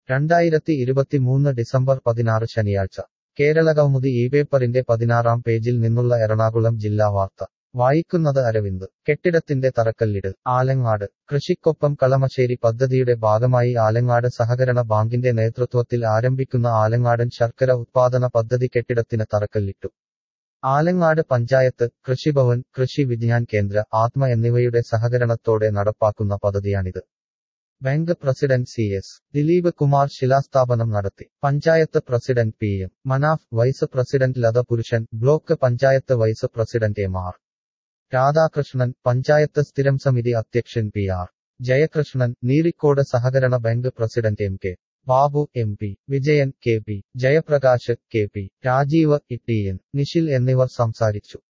2023 December 16 ശനിയാഴ്ച കേരളകൗമുദി ഈ പേപ്പറിന്റെ 16-ാം പേജിൽ നിന്നുള്ള എറണാകുളം ജില്ലാ വാർത്ത വായിക്കുന്നത് അരവിന്ദ് കെട്ടിടത്തിന്റെ തറക്കല്ലിടൽ ആലങ്ങാട് കൃഷിക്കൊപ്പം കളമശ്ശേരി പദ്ധതിയുടെ ഭാഗമായി ആലങ്ങാട് സഹകരണ ബാങ്കിന്റെ നേതൃത്വത്തിൽ ആരംഭിക്കുന്ന ആലങ്ങാടൻ ശർക്കര ഉത്പാദന പദ്ധതി കെട്ടിടത്തിന് തറക്കല്ലിട്ടു ആലങ്ങാട് പഞ്ചായത്ത് കൃഷിഭവൻ കൃഷി വിജ്ഞാൻ കേന്ദ്ര ആത്മ എന്നിവയുടെ സഹകരണത്തോടെ നടപ്പാക്കുന്ന പദ്ധതിയാണിത് bank president CS Dileep Kumar ശിലാസ്ഥാപനം നടത്തി panchayat president PM Manaf vice president Latha Purushan block panchayat vice president MR Radhakrishnan panchayat സ്ഥിരം സമിതി അധ്യക്ഷൻ PR ജയകൃഷ്ണൻ നീരിക്കോട് സഹകരണ bank president MK Babu MP Vijayan KP Jayaprakash KP Rajeev TN Nishil എന്നിവർ സംസാരിച്ചു